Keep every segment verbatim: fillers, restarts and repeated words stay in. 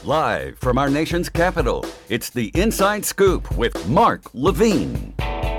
Live from our nation's capital, it's the Inside Scoop with Mark Levine.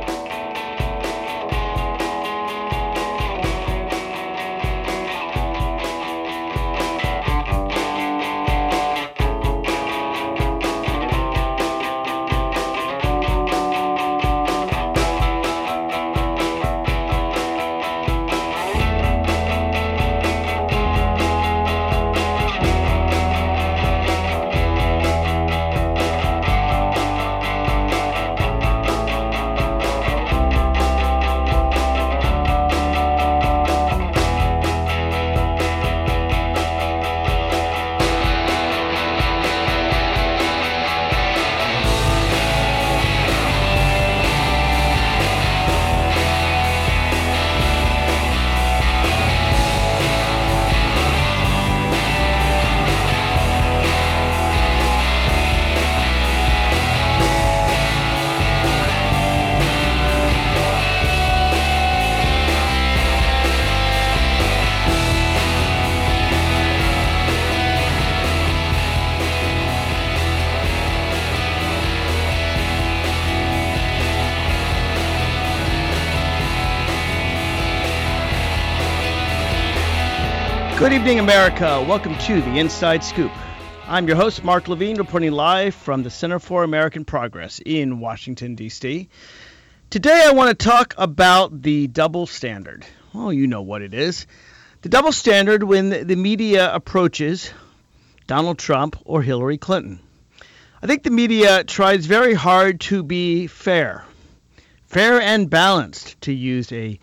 Good evening, America. Welcome to the Inside Scoop. I'm your host, Mark Levine, reporting live from the Center for American Progress in Washington, D C Today, I want to talk about the double standard. Well, you know what it is. The double standard when the media approaches Donald Trump or Hillary Clinton. I think the media tries very hard to be fair. Fair and balanced, to use a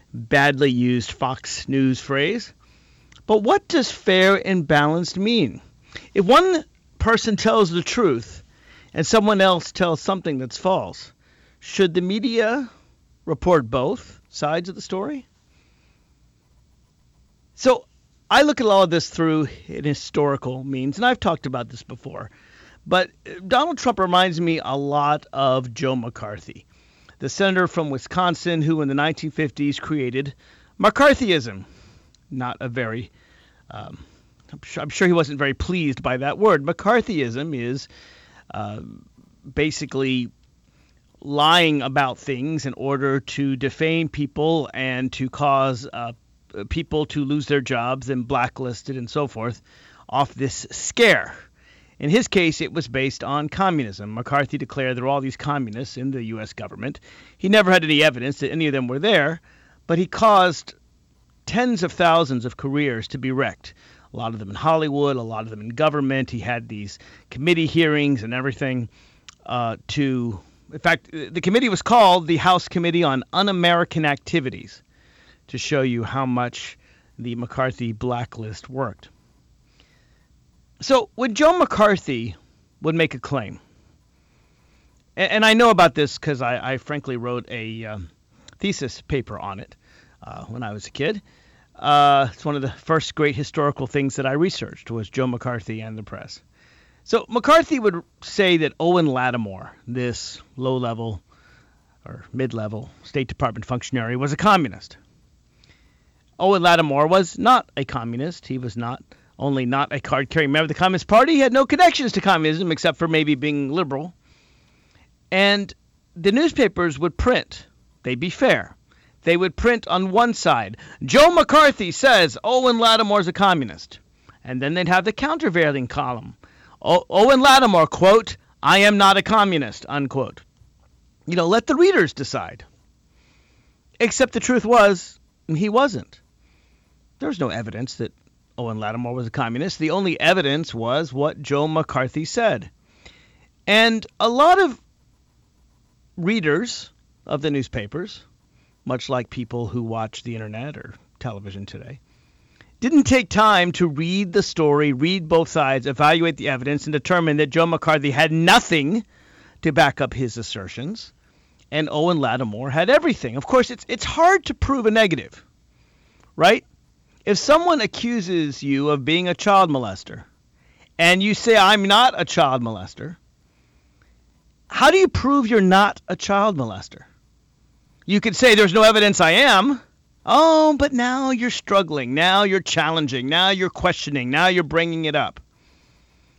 badly used Fox News phrase. But what does fair and balanced mean? If one person tells the truth and someone else tells something that's false, should the media report both sides of the story? So I look at all of this through an historical means, and I've talked about this before. But Donald Trump reminds me a lot of Joe McCarthy, the senator from Wisconsin who in the nineteen fifties created McCarthyism. Not a very, um, I'm, sure, I'm sure he wasn't very pleased by that word. McCarthyism is uh, basically lying about things in order to defame people and to cause uh, people to lose their jobs and blacklisted and so forth off this scare. In his case, it was based on communism. McCarthy declared there were all these communists in the U S government. He never had any evidence that any of them were there, but he caused tens of thousands of careers to be wrecked. A lot of them in Hollywood, a lot of them in government. He had these committee hearings and everything uh, to, in fact, the committee was called the House Committee on Un-American Activities to show you how much the McCarthy blacklist worked. So when Joe McCarthy would make a claim, and, and I know about this because I, I frankly wrote a um, thesis paper on it uh, when I was a kid. Uh, it's one of the first great historical things that I researched was Joe McCarthy and the press. So McCarthy would say that Owen Lattimore, this low-level or mid-level State Department functionary, was a communist. Owen Lattimore was not a communist. He was not only not a card-carrying member of the Communist Party, he had no connections to communism except for maybe being liberal. And the newspapers would print. They'd be fair. They would print on one side, Joe McCarthy says Owen Lattimore's a communist. And then they'd have the countervailing column. O- Owen Lattimore, quote, I am not a communist, unquote. You know, let the readers decide. Except the truth was, he wasn't. There was no evidence that Owen Lattimore was a communist. The only evidence was what Joe McCarthy said. And a lot of readers of the newspapers, much like people who watch the internet or television today, didn't take time to read the story, read both sides, evaluate the evidence, and determine that Joe McCarthy had nothing to back up his assertions, and Owen Lattimore had everything. Of course, it's it's hard to prove a negative, right? If someone accuses you of being a child molester, and you say, I'm not a child molester, how do you prove you're not a child molester? You could say there's no evidence I am. Oh, but now you're struggling. Now you're challenging. Now you're questioning. Now you're bringing it up.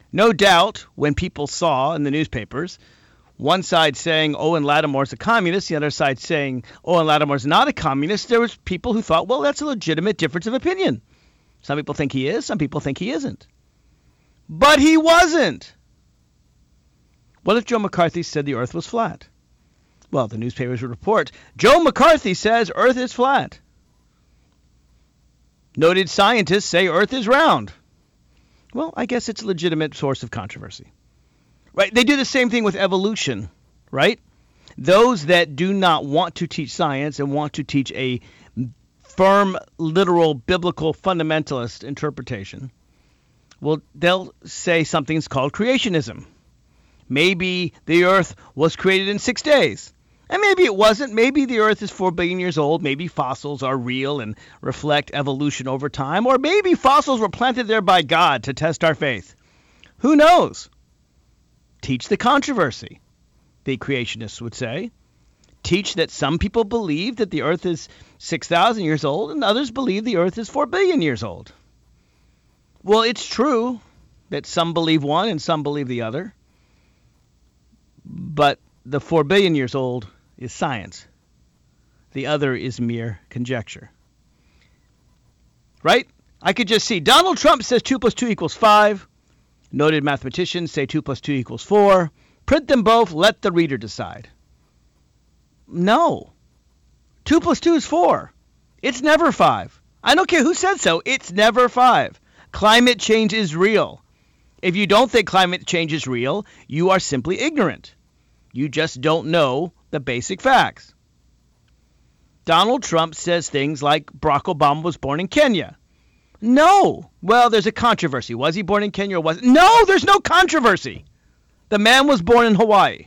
No doubt, when people saw in the newspapers one side saying Owen Lattimore's a communist, the other side saying Owen Lattimore's not a communist, there was people who thought, well, that's a legitimate difference of opinion. Some people think he is, some people think he isn't. But he wasn't. What if Joe McCarthy said the earth was flat? Well, the newspapers would report, Joe McCarthy says earth is flat. Noted scientists say earth is round. Well, I guess it's a legitimate source of controversy. Right? They do the same thing with evolution, right? Those that do not want to teach science and want to teach a firm, literal, biblical, fundamentalist interpretation, well, they'll say something's called creationism. Maybe the earth was created in six days. And maybe it wasn't. Maybe the earth is four billion years old. Maybe fossils are real and reflect evolution over time. Or maybe fossils were planted there by God to test our faith. Who knows? Teach the controversy, the creationists would say. Teach that some people believe that the earth is six thousand years old and others believe the earth is four billion years old. Well, it's true that some believe one and some believe the other. But the four billion years old is science. The other is mere conjecture. Right? I could just see Donald Trump says two plus two equals five. Noted mathematicians say two plus two equals four. Print them both. Let the reader decide. No. two plus two is four. It's never five. I don't care who said so. It's never five. Climate change is real. If you don't think climate change is real, you are simply ignorant. You just don't know the basic facts. Donald Trump says things like Barack Obama was born in Kenya. No. Well, there's a controversy. Was he born in Kenya or was No, there's no controversy. The man was born in Hawaii.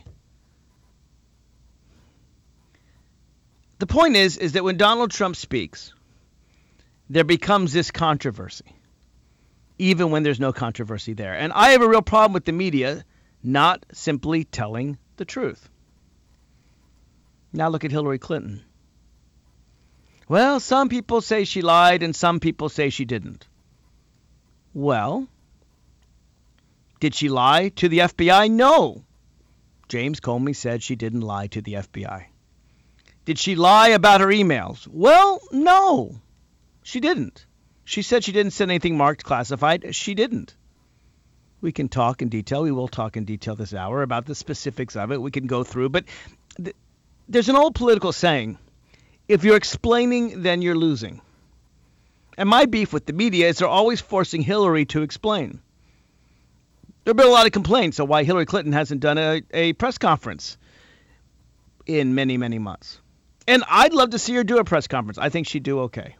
The point is, is that when Donald Trump speaks, there becomes this controversy, even when there's no controversy there. And I have a real problem with the media not simply telling the truth. Now look at Hillary Clinton. Well, some people say she lied and some people say she didn't. Well, did she lie to the F B I? No. James Comey said she didn't lie to the F B I. Did she lie about her emails? Well, no, she didn't. She said she didn't send anything marked classified. She didn't. We can talk in detail. We will talk in detail this hour about the specifics of it. We can go through. But th- there's an old political saying, if you're explaining, then you're losing. And my beef with the media is they're always forcing Hillary to explain. There have been a lot of complaints of why Hillary Clinton hasn't done a, a press conference in many, many months. And I'd love to see her do a press conference. I think she'd do okay.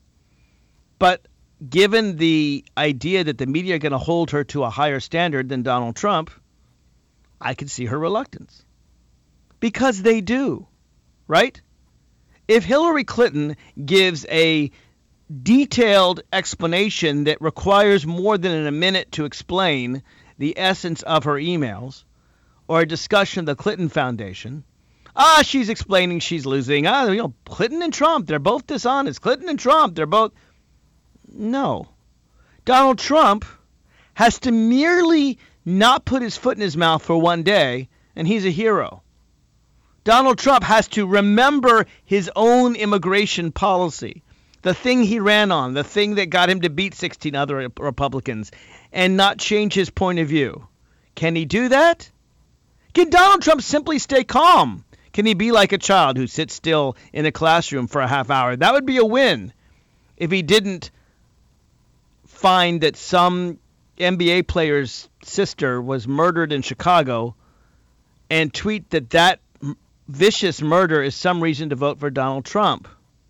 But given the idea that the media are going to hold her to a higher standard than Donald Trump, I could see her reluctance. Because they do, right? If Hillary Clinton gives a detailed explanation that requires more than a minute to explain the essence of her emails, or a discussion of the Clinton Foundation, ah, she's explaining she's losing. Ah, you know, Clinton and Trump, they're both dishonest. Clinton and Trump, they're both... No. Donald Trump has to merely not put his foot in his mouth for one day, and he's a hero. Donald Trump has to remember his own immigration policy, the thing he ran on, the thing that got him to beat sixteen other Republicans, and not change his point of view. Can he do that? Can Donald Trump simply stay calm? Can he be like a child who sits still in a classroom for a half hour? That would be a win if he didn't find that some N B A player's sister was murdered in Chicago and tweet that that vicious murder is some reason to vote for Donald Trump.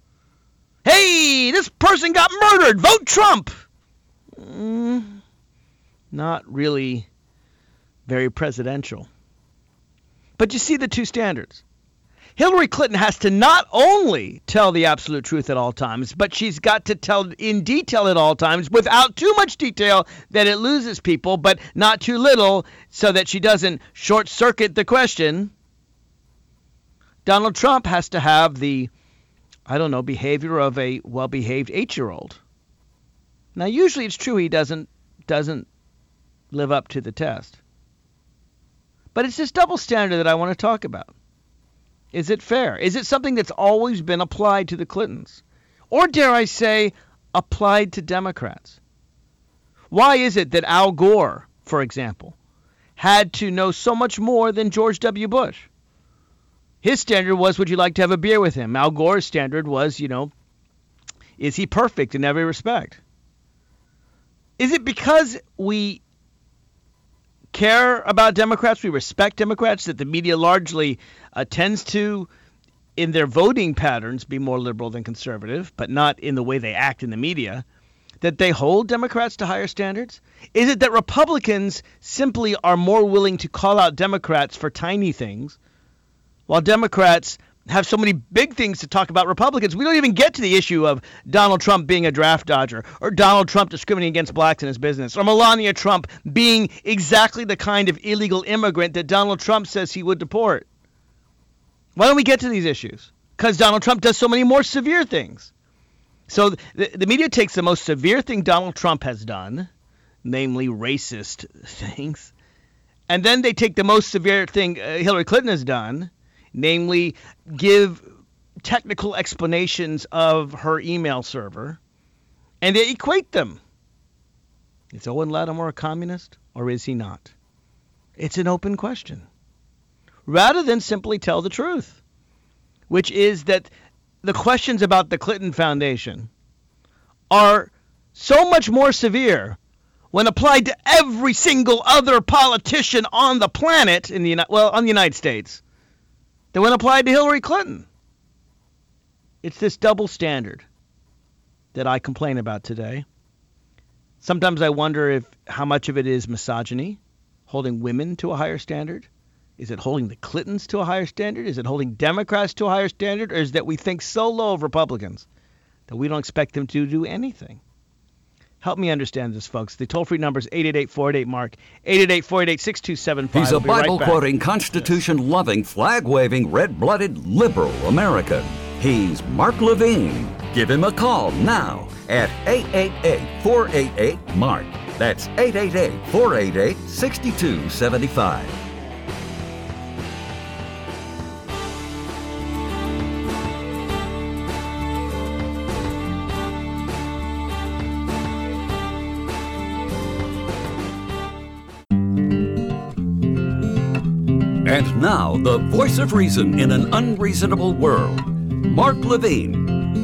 Hey, this person got murdered. Vote Trump. Mm, not really very presidential. But you see the two standards. Hillary Clinton has to not only tell the absolute truth at all times, but she's got to tell in detail at all times without too much detail that it loses people, but not too little so that she doesn't short-circuit the question. Donald Trump has to have the, I don't know, behavior of a well-behaved eight-year-old. Now, usually it's true he doesn't doesn't live up to the test. But it's this double standard that I want to talk about. Is it fair? Is it something that's always been applied to the Clintons? Or dare I say, applied to Democrats? Why is it that Al Gore, for example, had to know so much more than George W. Bush? His standard was, would you like to have a beer with him? Al Gore's standard was, you know, is he perfect in every respect? Is it because we care about Democrats, we respect Democrats, that the media largely uh, tends to, in their voting patterns, be more liberal than conservative, but not in the way they act in the media, that they hold Democrats to higher standards? Is it that Republicans simply are more willing to call out Democrats for tiny things, while Democrats have so many big things to talk about Republicans? We don't even get to the issue of Donald Trump being a draft dodger, or Donald Trump discriminating against blacks in his business, or Melania Trump being exactly the kind of illegal immigrant that Donald Trump says he would deport. Why don't we get to these issues? Because Donald Trump does so many more severe things. So the, the media takes the most severe thing Donald Trump has done, namely racist things, and then they take the most severe thing uh, Hillary Clinton has done, namely give technical explanations of her email server, and they equate them. Is Owen Lattimore a communist, or is he not? It's an open question. Rather than simply tell the truth, which is that the questions about the Clinton Foundation are so much more severe when applied to every single other politician on the planet, in the well, on the United States, than when applied to Hillary Clinton. It's this double standard that I complain about today. Sometimes I wonder if how much of it is misogyny, holding women to a higher standard. Is it holding the Clintons to a higher standard? Is it holding Democrats to a higher standard? Or is it that we think so low of Republicans that we don't expect them to do anything? Help me understand this, folks. The toll-free number is eight eight eight, four eight eight, MARK, eight eight eight, four eight eight, six two seven five. He's a we'll Bible-quoting, right Constitution-loving, flag-waving, red-blooded liberal American. He's Mark Levine. Give him a call now at eight eight eight, four eight eight, MARK. That's eight eight eight, four eight eight, six two seven five. And now, the voice of reason in an unreasonable world, Mark Levine.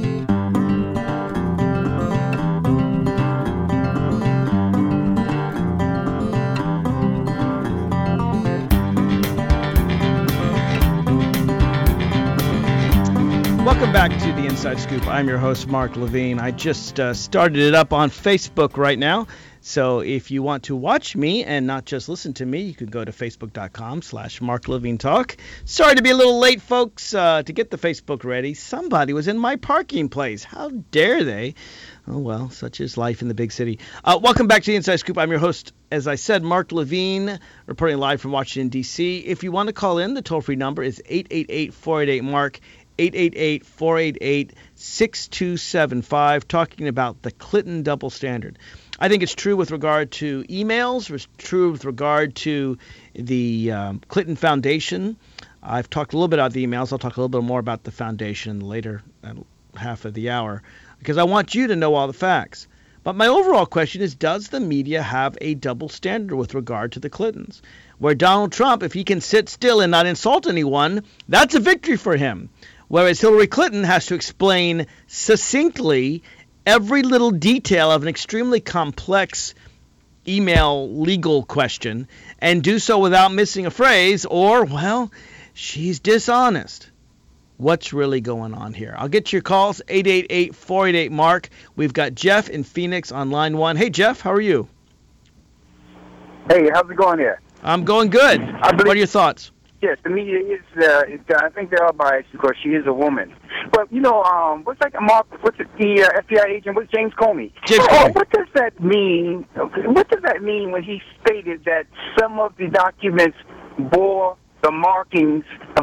Welcome back to the Inside Scoop. I'm your host, Mark Levine. I just uh, started it up on Facebook right now. So if you want to watch me and not just listen to me, you can go to facebook.com slash Mark Levine Talk. Sorry to be a little late, folks, uh, to get the Facebook ready. Somebody was in my parking place. How dare they? Oh, well, such is life in the big city. Uh, welcome back to the Inside Scoop. I'm your host, as I said, Mark Levine, reporting live from Washington, D C. If you want to call in, the toll-free number is eight eight eight, four eight eight, MARK, eight eight eight, four eight eight, six two seven five, talking about the Clinton double standard. I think it's true with regard to emails. It's true with regard to the um, Clinton Foundation. I've talked a little bit about the emails. I'll talk a little bit more about the foundation later, uh, half of the hour, because I want you to know all the facts. But my overall question is, does the media have a double standard with regard to the Clintons? Where Donald Trump, if he can sit still and not insult anyone, that's a victory for him. Whereas Hillary Clinton has to explain succinctly every little detail of an extremely complex email legal question, and do so without missing a phrase, or, well, she's dishonest. What's really going on here? I'll get your calls, eight eight eight, four eight eight, MARK. We've got Jeff in Phoenix on line one. Hey, Jeff, how are you? Hey, how's it going here? I'm going good. I believe- What are your thoughts? Yes, the media is, uh, is uh, I think they're all biased because she is a woman. But, you know, um, what's like a Mark, what's it, the uh, F B I agent, what's James Comey? James oh, Comey. What does that mean? What does that mean when he stated that some of the documents bore the markings of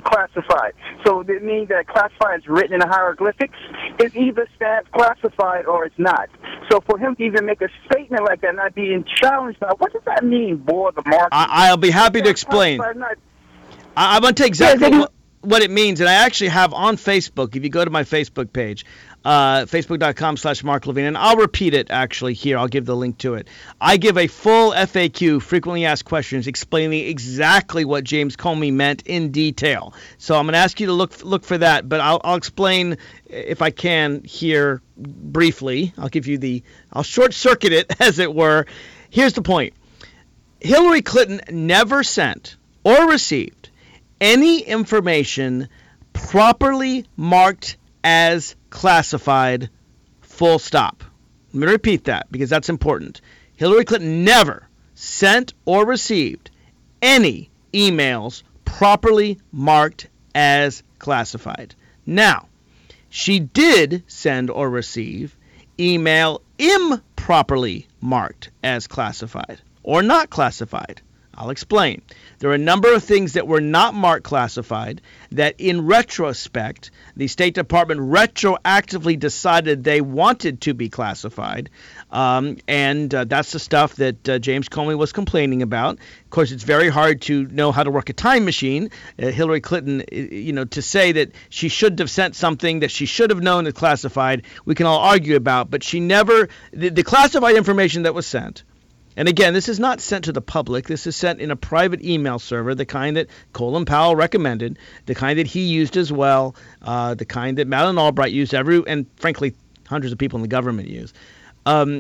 classified. So it means that classified is written in hieroglyphics. It either stands classified or it's not. So for him to even make a statement like that, not being challenged, now what does that mean, boy? The market. I, I'll be happy to explain. Not, I, I'm going to tell you exactly yeah, what, what it means, and I actually have on Facebook. If you go to my Facebook page, uh, facebook.com slash Mark Levine, and I'll repeat it actually here. I'll give the link to it. I give a full F A Q, frequently asked questions, explaining exactly what James Comey meant in detail. So I'm going to ask you to look look for that, but I'll, I'll explain if I can here briefly. I'll give you the, I'll short circuit it as it were. Here's the point. Hillary Clinton never sent or received any information properly marked as classified, full stop. Let me repeat that because that's important. Hillary Clinton never sent or received any emails properly marked as classified. Now, she did send or receive email improperly marked as classified or not classified. I'll explain. There are a number of things that were not marked classified that in retrospect, the State Department retroactively decided they wanted to be classified. Um, and uh, that's the stuff that uh, James Comey was complaining about. Of course, it's very hard to know how to work a time machine. Uh, Hillary Clinton, you know, to say that she should have sent something that she should have known is classified, we can all argue about. But she never, the, the classified information that was sent, and again, this is not sent to the public. This is sent in a private email server, the kind that Colin Powell recommended, the kind that he used as well, uh, the kind that Madeleine Albright used, every, and frankly, hundreds of people in the government use. Um,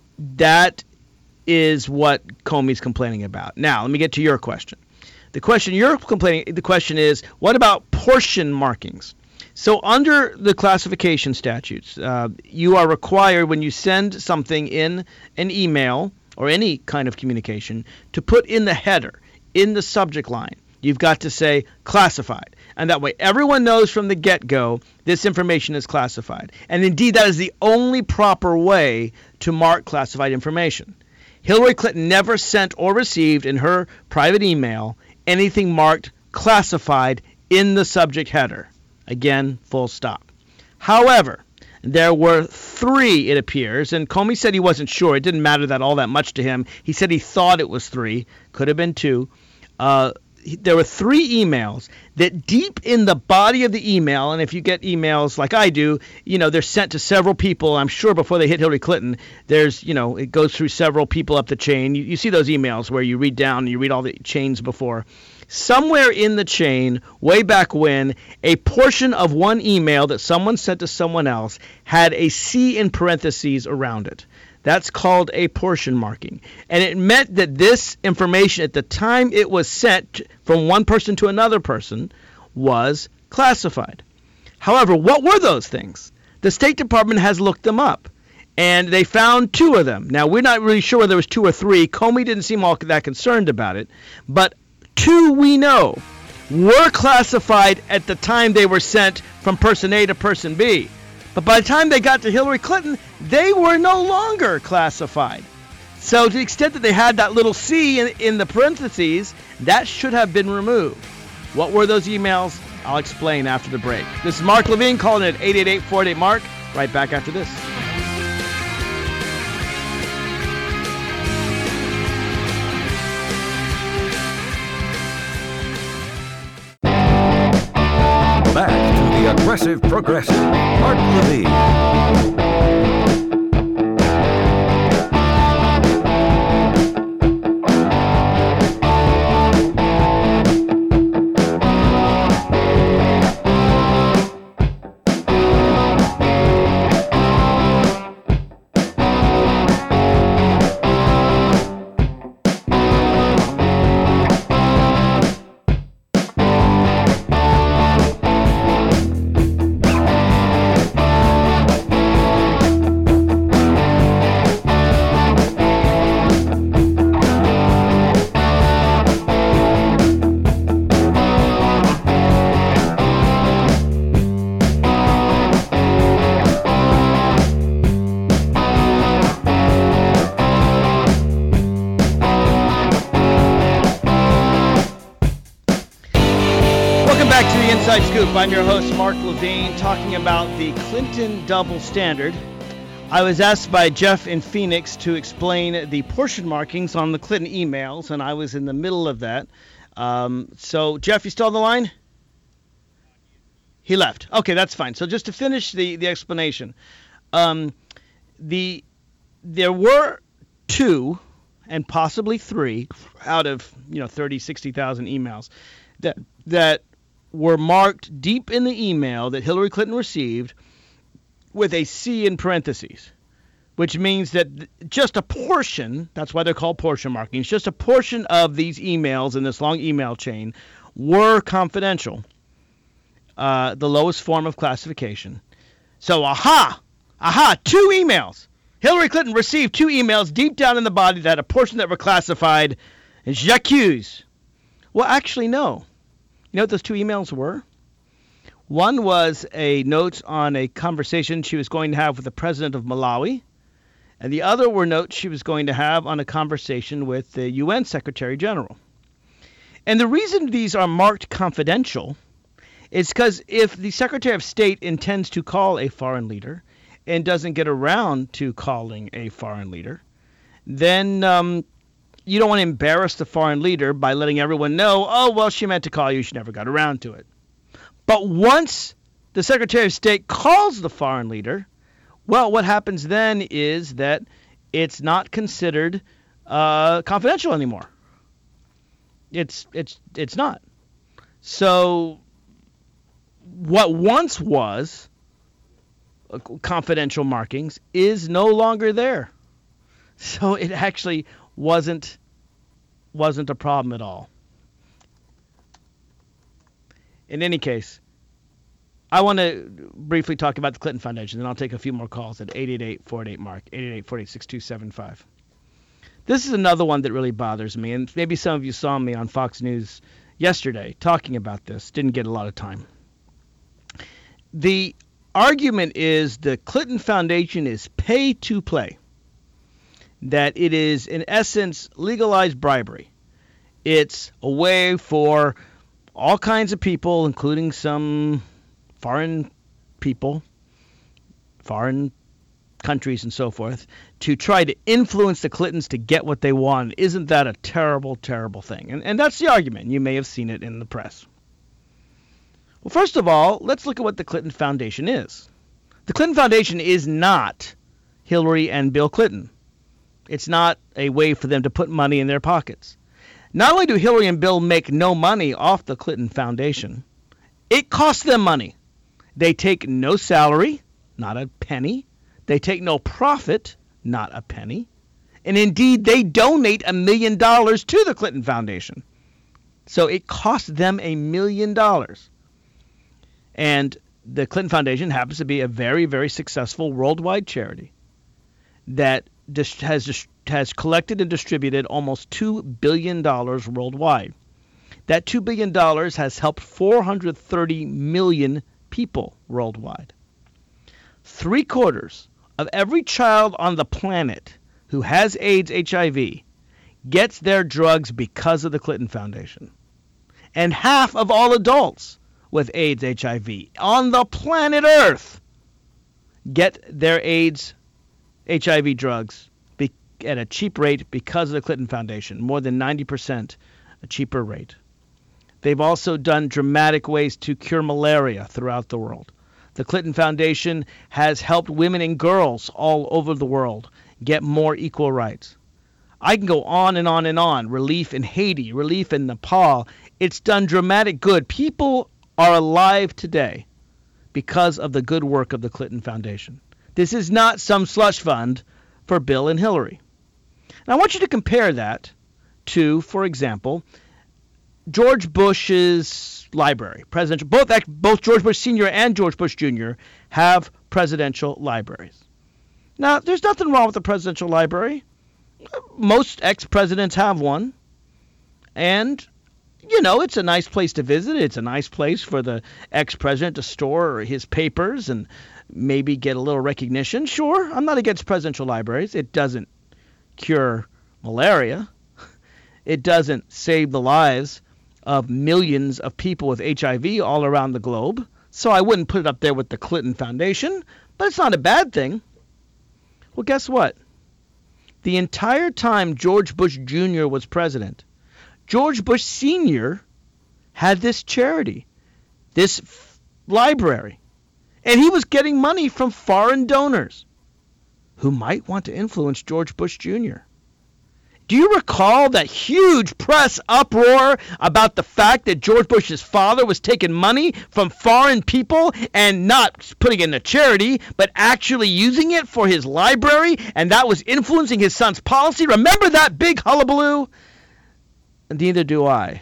that is what Comey's complaining about. Now, let me get to your question. The question you're complaining, the question is, what about portion markings? So under the classification statutes, uh, you are required when you send something in an email or any kind of communication to put in the header, in the subject line, you've got to say classified. And that way everyone knows from the get-go this information is classified. And indeed, that is the only proper way to mark classified information. Hillary Clinton never sent or received in her private email anything marked classified in the subject header. Again, full stop. However, there were three, it appears, and Comey said he wasn't sure. It didn't matter that all that much to him. He said he thought it was three. Could have been two. Uh, there were three emails that deep in the body of the email, and if you get emails like I do, you know, they're sent to several people. I'm sure before they hit Hillary Clinton, there's, you know, it goes through several people up the chain. You, you see those emails where you read down and you read all the chains before. Somewhere in the chain, way back when, a portion of one email that someone sent to someone else had a C in parentheses around it. That's called a portion marking. And it meant that this information at the time it was sent from one person to another person was classified. However, what were those things? The State Department has looked them up, and they found two of them. Now, we're not really sure whether it was two or three. Comey didn't seem all that concerned about it, but two we know were classified at the time they were sent from person A to person B. But by the time they got to Hillary Clinton, they were no longer classified. So to the extent that they had that little C in, in the parentheses, that should have been removed. What were those emails? I'll explain after the break. This is Mark Levine calling it eight eight eight, four eight eight, Mark. Right back after this. Back to the Aggressive Progressive, Mark Levine. back to the Inside Scoop. I'm your host, Mark Levine, talking about the Clinton double standard. I was asked by Jeff in Phoenix to explain the portion markings on the Clinton emails, and I was in the middle of that. Um, so, Jeff, you still on the line? He left. Okay, that's fine. So just to finish the, the explanation, um, the there were two and possibly three out of, you know, thirty, sixty thousand emails that that were marked deep in the email that Hillary Clinton received with a C in parentheses, which means that just a portion, that's why they're called portion markings, just a portion of these emails in this long email chain were confidential, uh, the lowest form of classification. So, aha, aha, two emails. Hillary Clinton received two emails deep down in the body that had a portion that were classified as j'accuse. Well, actually, no. You know what those two emails were? One was a note on a conversation she was going to have with the president of Malawi, and the other were notes she was going to have on a conversation with the U N Secretary General. And the reason these are marked confidential is because if the Secretary of State intends to call a foreign leader and doesn't get around to calling a foreign leader, then um, you don't want to embarrass the foreign leader by letting everyone know, oh, well, she meant to call you, she never got around to it. But once the Secretary of State calls the foreign leader, well, what happens then is that it's not considered uh, confidential anymore. It's it's it's not. So what once was uh, confidential markings is no longer there. So it actually wasn't wasn't a problem at all. In any case, I want to briefly talk about the Clinton Foundation, then I'll take a few more calls at eight eight eight, four eight eight, M A R C, eight eight eight, four eight eight, six two seven five. This is another one that really bothers me, and maybe some of you saw me on Fox News yesterday talking about this. Didn't get a lot of time. The argument is the Clinton Foundation is pay to play, that it is, in essence, legalized bribery. It's a way for all kinds of people, including some foreign people, foreign countries and so forth, to try to influence the Clintons to get what they want. Isn't that a terrible, terrible thing? And, and that's the argument. You may have seen it in the press. Well, first of all, let's look at what the Clinton Foundation is. The Clinton Foundation is not Hillary and Bill Clinton. It's not a way for them to put money in their pockets. Not only do Hillary and Bill make no money off the Clinton Foundation, it costs them money. They take no salary, not a penny. They take no profit, not a penny. And indeed, they donate a million dollars to the Clinton Foundation. So it costs them a million dollars. And the Clinton Foundation happens to be a very, very successful worldwide charity that has has collected and distributed almost two billion dollars worldwide. That two billion dollars has helped four hundred thirty million people worldwide. Three quarters of every child on the planet who has AIDS, H I V, gets their drugs because of the Clinton Foundation. And half of all adults with AIDS, H I V on the planet Earth get their AIDS, H I V drugs at a cheap rate because of the Clinton Foundation, more than ninety percent a cheaper rate. They've also done dramatic ways to cure malaria throughout the world. The Clinton Foundation has helped women and girls all over the world get more equal rights. I can go on and on and on. Relief in Haiti, relief in Nepal. It's done dramatic good. People are alive today because of the good work of the Clinton Foundation. This is not some slush fund for Bill and Hillary. Now, I want you to compare that to, for example, George Bush's library. Presidential, both, both George Bush Senior and George Bush Junior have presidential libraries. Now, there's nothing wrong with the presidential library. Most ex-presidents have one. And, you know, it's a nice place to visit. It's a nice place for the ex-president to store his papers and maybe get a little recognition. Sure, I'm not against presidential libraries. It doesn't cure malaria. It doesn't save the lives of millions of people with H I V all around the globe. So I wouldn't put it up there with the Clinton Foundation, but it's not a bad thing. Well, guess what? The entire time George Bush Junior was president, George Bush Senior had this charity, this f- library, and he was getting money from foreign donors who might want to influence George Bush Junior Do you recall that huge press uproar about the fact that George Bush's father was taking money from foreign people and not putting it in a charity, but actually using it for his library, and that was influencing his son's policy? Remember that big hullabaloo? Neither do I.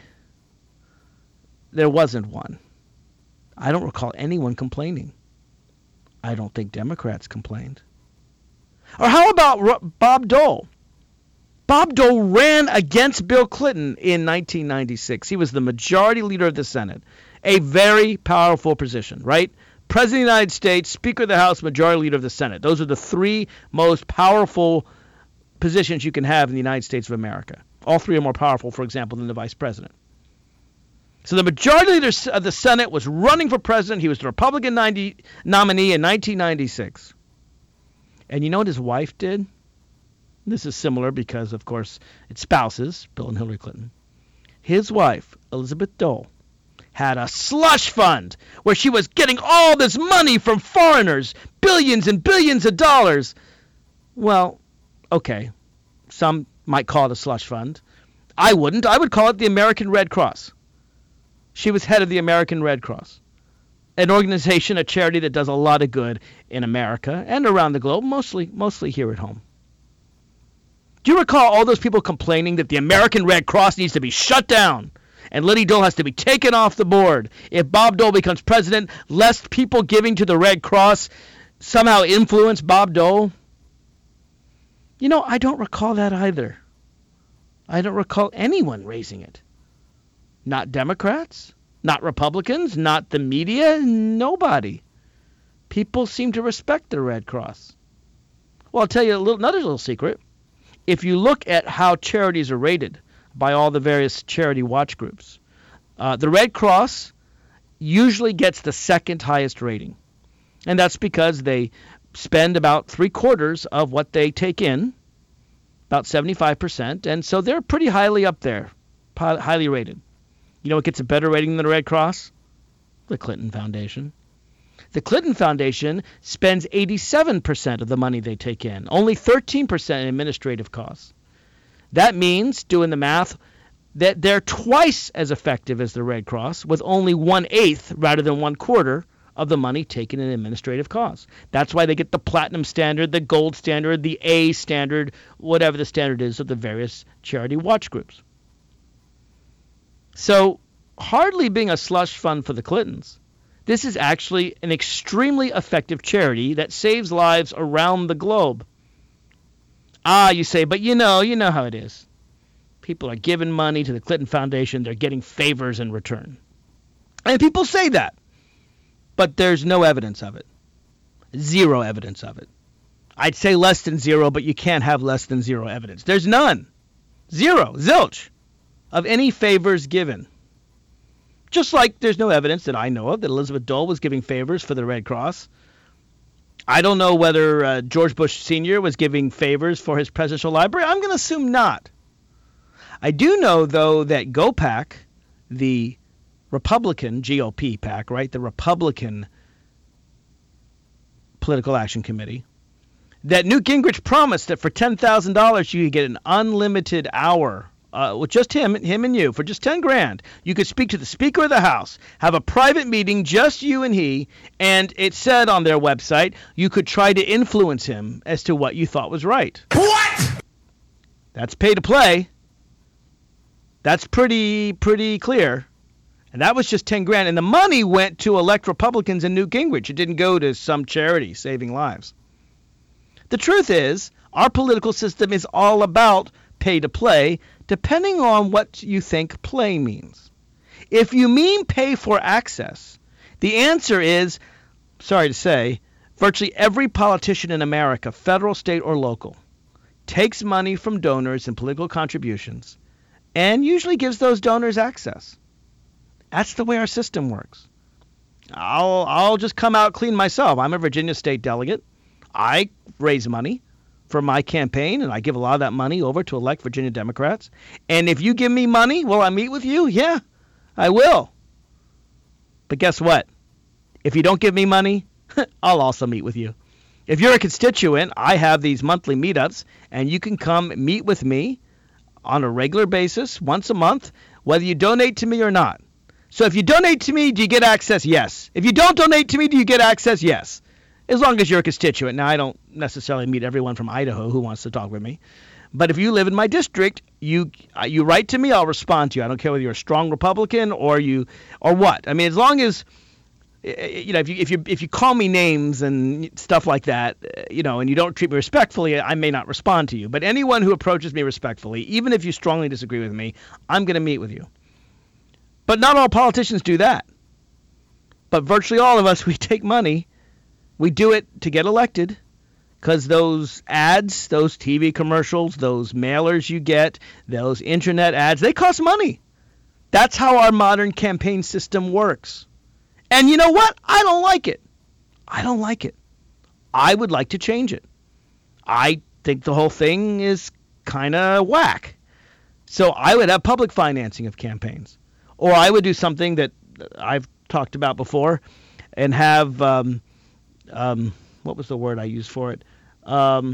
There wasn't one. I don't recall anyone complaining. I don't think Democrats complained. Or how about Bob Dole? Bob Dole ran against Bill Clinton in nineteen ninety-six. He was the majority leader of the Senate, a very powerful position, right? President of the United States, Speaker of the House, majority leader of the Senate. Those are the three most powerful positions you can have in the United States of America. All three are more powerful, for example, than the vice president. So the majority leader of the Senate was running for president. He was the Republican ninety nominee in nineteen ninety-six. And you know what his wife did? This is similar because, of course, it's spouses, Bill and Hillary Clinton. His wife, Elizabeth Dole, had a slush fund where she was getting all this money from foreigners, billions and billions of dollars. Well, okay, some might call it a slush fund. I wouldn't. I would call it the American Red Cross. She was head of the American Red Cross, an organization, a charity that does a lot of good in America and around the globe, mostly mostly here at home. Do you recall all those people complaining that the American Red Cross needs to be shut down and Liddy Dole has to be taken off the board if Bob Dole becomes president, lest people giving to the Red Cross somehow influence Bob Dole? You know, I don't recall that either. I don't recall anyone raising it. Not Democrats, not Republicans, not the media, nobody. People seem to respect the Red Cross. Well, I'll tell you a little, another little secret. If you look at how charities are rated by all the various charity watch groups, uh, the Red Cross usually gets the second highest rating. And that's because they spend about three quarters of what they take in, about seventy-five percent. And so they're pretty highly up there, highly rated. You know what gets a better rating than the Red Cross? The Clinton Foundation. The Clinton Foundation spends eighty-seven percent of the money they take in, only thirteen percent in administrative costs. That means, doing the math, that they're twice as effective as the Red Cross with only one-eighth rather than one-quarter of the money taken in administrative costs. That's why they get the platinum standard, the gold standard, the A standard, whatever the standard is of the various charity watch groups. So, hardly being a slush fund for the Clintons, this is actually an extremely effective charity that saves lives around the globe. Ah, you say, but you know, you know how it is. People are giving money to the Clinton Foundation. They're getting favors in return. And people say that. But there's no evidence of it. Zero evidence of it. I'd say less than zero, but you can't have less than zero evidence. There's none. Zero. Zilch. Of any favors given. Just like there's no evidence that I know of that Elizabeth Dole was giving favors for the Red Cross. I don't know whether uh, George Bush Senior was giving favors for his presidential library. I'm going to assume not. I do know, though, that GOPAC, the Republican G O P PAC, right, the Republican Political Action Committee, that Newt Gingrich promised that for ten thousand dollars you could get an unlimited hour Uh, with just him, him and you, for just ten grand, you could speak to the Speaker of the House, have a private meeting, just you and he, and it said on their website you could try to influence him as to what you thought was right. What? That's pay to play. That's pretty, pretty clear. And that was just ten grand. And the money went to elect Republicans and Newt Gingrich. It didn't go to some charity saving lives. The truth is, our political system is all about pay to play, depending on what you think play means. If you mean pay for access, the answer is, sorry to say, virtually every politician in America, federal, state, or local, takes money from donors and political contributions and usually gives those donors access. That's the way our system works. I'll I'll just come out clean myself. I'm a Virginia state delegate. I raise money for my campaign, and I give a lot of that money over to elect Virginia Democrats. And if you give me money, will I meet with you? Yeah, I will. But guess what? If you don't give me money, I'll also meet with you. If you're a constituent, I have these monthly meetups, and you can come meet with me on a regular basis, once a month, whether you donate to me or not. So if you donate to me, do you get access? Yes. If you don't donate to me, do you get access? Yes. As long as you're a constituent. Now, I don't necessarily meet everyone from Idaho who wants to talk with me. But if you live in my district, you you write to me, I'll respond to you. I don't care whether you're a strong Republican or you or what. I mean, as long as you know, if you if you if you call me names and stuff like that, you know, and you don't treat me respectfully, I may not respond to you. But anyone who approaches me respectfully, even if you strongly disagree with me, I'm going to meet with you. But not all politicians do that. But virtually all of us, we take money. We do it to get elected because those ads, those T V commercials, those mailers you get, those internet ads, they cost money. That's how our modern campaign system works. And you know what? I don't like it. I don't like it. I would like to change it. I think the whole thing is kind of whack. So I would have public financing of campaigns. Or I would do something that I've talked about before and have, um, um, what was the word I used for it? Um,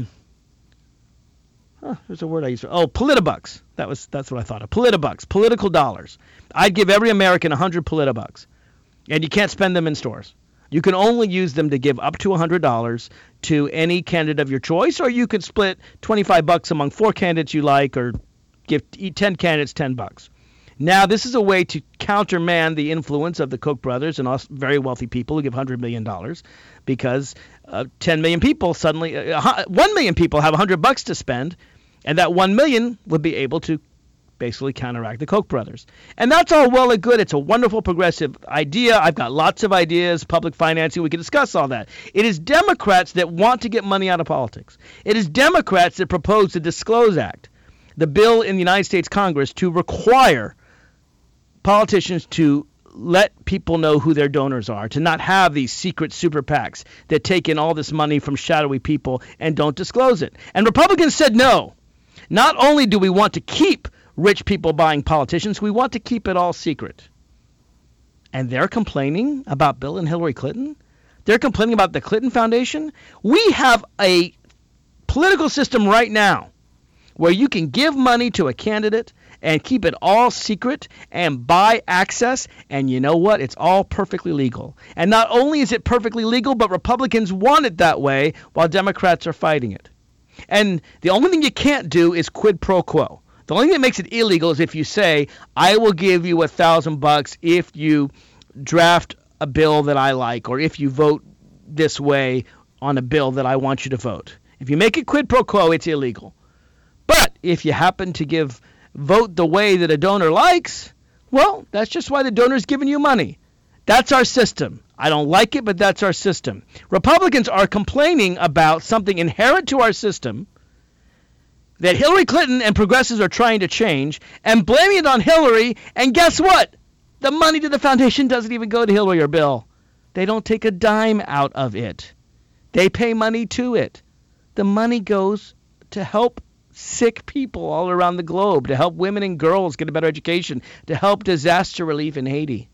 huh, there's a word I used for Oh, politibucks. That was, that's what I thought of. Politibucks, political dollars. I'd give every American one hundred politibucks. And you can't spend them in stores. You can only use them to give up to one hundred dollars to any candidate of your choice, or you could split twenty-five bucks among four candidates you like, or give ten candidates ten bucks. Now, this is a way to countermand the influence of the Koch brothers and us very wealthy people who give one hundred million dollars, because uh, ten million people suddenly, uh, one million people have one hundred bucks to spend, and that one million would be able to basically counteract the Koch brothers. And that's all well and good. It's a wonderful progressive idea. I've got lots of ideas, public financing. We can discuss all that. It is Democrats that want to get money out of politics. It is Democrats that propose the Disclose Act, the bill in the United States Congress to require politicians to let people know who their donors are, to not have these secret super PACs that take in all this money from shadowy people and don't disclose it. And Republicans said no. Not only do we want to keep rich people buying politicians, we want to keep it all secret. And they're complaining about Bill and Hillary Clinton? They're complaining about the Clinton Foundation? We have a political system right now where you can give money to a candidate and keep it all secret and buy access, and you know what? It's all perfectly legal. And not only is it perfectly legal, but Republicans want it that way while Democrats are fighting it. And the only thing you can't do is quid pro quo. The only thing that makes it illegal is if you say, I will give you a thousand bucks if you draft a bill that I like, or if you vote this way on a bill that I want you to vote. If you make it quid pro quo, it's illegal. But if you happen to give vote the way that a donor likes, well, that's just why the donor's giving you money. That's our system. I don't like it, but that's our system. Republicans are complaining about something inherent to our system that Hillary Clinton and progressives are trying to change, and blaming it on Hillary, and guess what? The money to the foundation doesn't even go to Hillary or Bill. They don't take a dime out of it. They pay money to it. The money goes to help sick people all around the globe, to help women and girls get a better education, to help disaster relief in Haiti.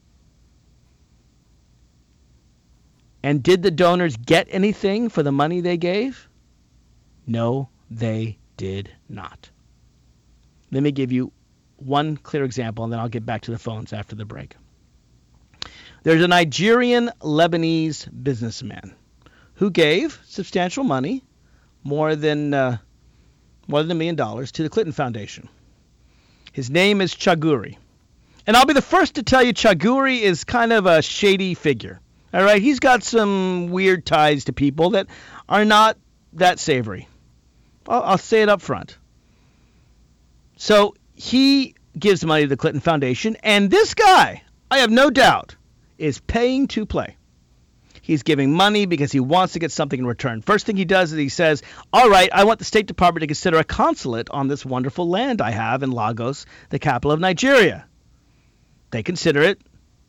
And did the donors get anything for the money they gave? No, they did not. Let me give you one clear example, and then I'll get back to the phones after the break. There's a Nigerian Lebanese businessman who gave substantial money, more than uh, more than a million dollars, to the Clinton Foundation. His name is Chaguri. And I'll be the first to tell you Chaguri is kind of a shady figure. All right, he's got some weird ties to people that are not that savory. I'll, I'll say it up front. So he gives money to the Clinton Foundation, and this guy, I have no doubt, is paying to play. He's giving money because he wants to get something in return. First thing he does is he says, all right, I want the State Department to consider a consulate on this wonderful land I have in Lagos, the capital of Nigeria. They consider it.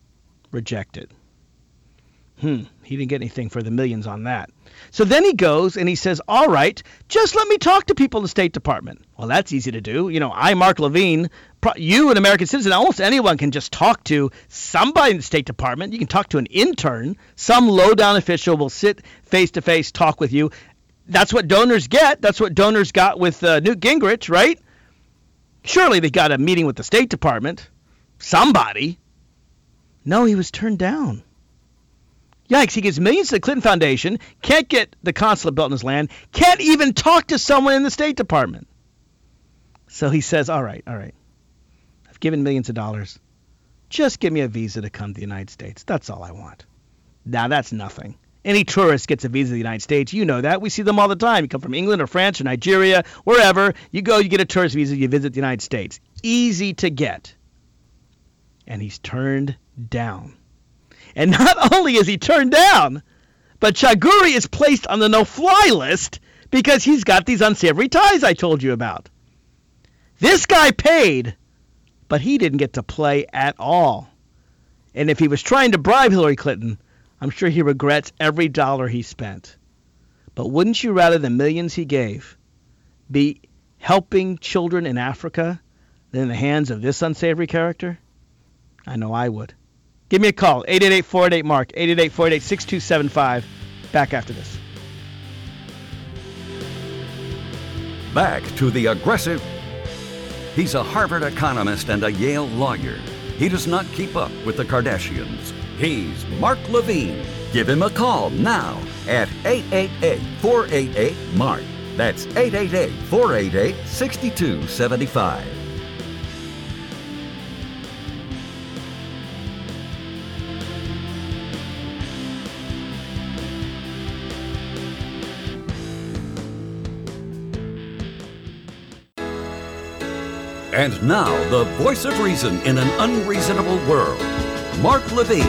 Rejected. Hmm, he didn't get anything for the millions on that. So then he goes and he says, all right, just let me talk to people in the State Department. Well, that's easy to do. You know, I, Mark Levine, you, an American citizen, almost anyone can just talk to somebody in the State Department. You can talk to an intern. Some low-down official will sit face-to-face, talk with you. That's what donors get. That's what donors got with uh, Newt Gingrich, right? Surely they got a meeting with the State Department. Somebody. No, he was turned down. Yikes, he gives millions to the Clinton Foundation, can't get the consulate built in his land, can't even talk to someone in the State Department. So he says, all right, all right, I've given millions of dollars. Just give me a visa to come to the United States. That's all I want. Now, that's nothing. Any tourist gets a visa to the United States. You know that. We see them all the time. You come from England or France or Nigeria, wherever. You go, you get a tourist visa, you visit the United States. Easy to get. And he's turned down. And not only is he turned down, but Chaguri is placed on the no-fly list because he's got these unsavory ties I told you about. This guy paid, but he didn't get to play at all. And if he was trying to bribe Hillary Clinton, I'm sure he regrets every dollar he spent. But wouldn't you rather the millions he gave be helping children in Africa than in the hands of this unsavory character? I know I would. Give me a call, eight eight eight, four eight eight, MARK, eight eight eight, four eight eight, six two seven five. Back after this. Back to the aggressive. He's a Harvard economist and a Yale lawyer. He does not keep up with the Kardashians. He's Mark Levine. Give him a call now at eight eight eight, four eight eight, MARK. That's eight eight eight, four eight eight, six two seven five. And now, the voice of reason in an unreasonable world, Mark Levine.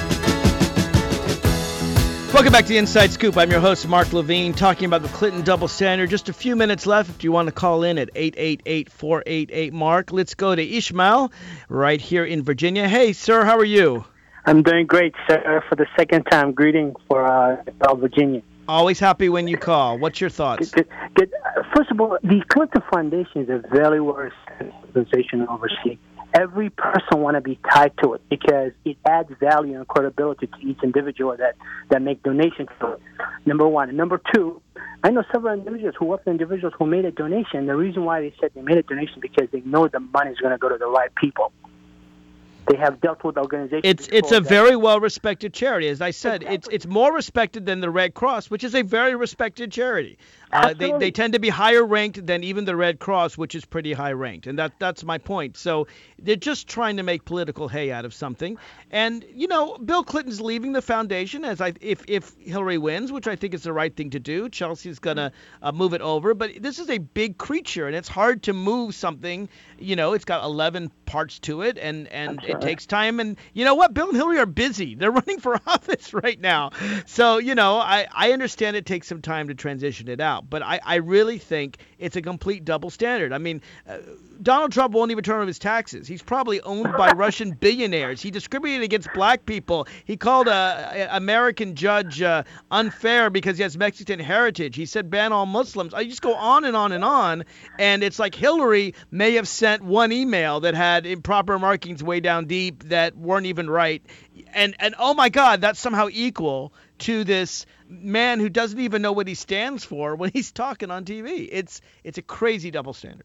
Welcome back to the Inside Scoop. I'm your host, Mark Levine, talking about the Clinton double standard. Just a few minutes left if you want to call in at eight eight eight, four eight eight, MARK. Let's go to Ishmael right here in Virginia. Hey, sir, how are you? I'm doing great, sir, for the second time. Greeting for uh, Virginia. Always happy when you call. What's your thoughts? Good, good, good. First of all, the Clinton Foundation is a very well organization overseas. Every person want to be tied to it because it adds value and credibility to each individual that, that make donations to it. Number one. And number two, I know several individuals who work for individuals who made a donation. The reason why they said they made a donation because they know the money is going to go to the right people. They have dealt with organizations. It's it's a that. very well respected charity. As I said, exactly. it's it's more respected than the Red Cross, which is a very respected charity. Uh, they they tend to be higher ranked than even the Red Cross, which is pretty high ranked, and that that's my point. So they're just trying to make political hay out of something. And you know, Bill Clinton's leaving the foundation as I if if Hillary wins, which I think is the right thing to do. Chelsea's gonna uh, move it over, but this is a big creature, and it's hard to move something. You know, it's got eleven parts to it, and and it takes time. And you know what? Bill and Hillary are busy. They're running for office right now. So, you know, I, I understand it takes some time to transition it out. But I, I really think it's a complete double standard. I mean, uh, Donald Trump won't even turn over his taxes. He's probably owned by Russian billionaires. He discriminated against black people. He called a, a American judge uh, unfair because he has Mexican heritage. He said ban all Muslims. I just go on and on and on. And it's like Hillary may have sent one email that had improper markings way down deep that weren't even right. And, and oh, my God, that's somehow equal to this man who doesn't even know what he stands for when he's talking on T V. It's it's a crazy double standard.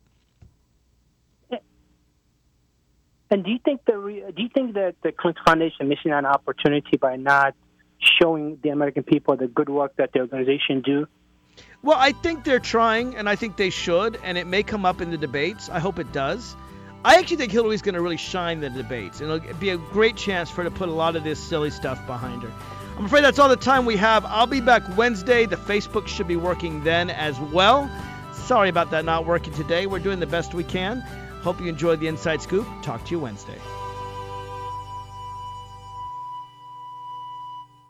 And do you think the do you think that the Clinton Foundation missing an opportunity by not showing the American people the good work that the organization do? Well, I think they're trying, and I think they should, and it may come up in the debates. I hope it does. I actually think Hillary's going to really shine in the debates, and it'll be a great chance for her to put a lot of this silly stuff behind her. I'm afraid that's all the time we have. I'll be back Wednesday. The Facebook should be working then as well. Sorry about that not working today. We're doing the best we can. Hope you enjoyed the Inside Scoop. Talk to you Wednesday.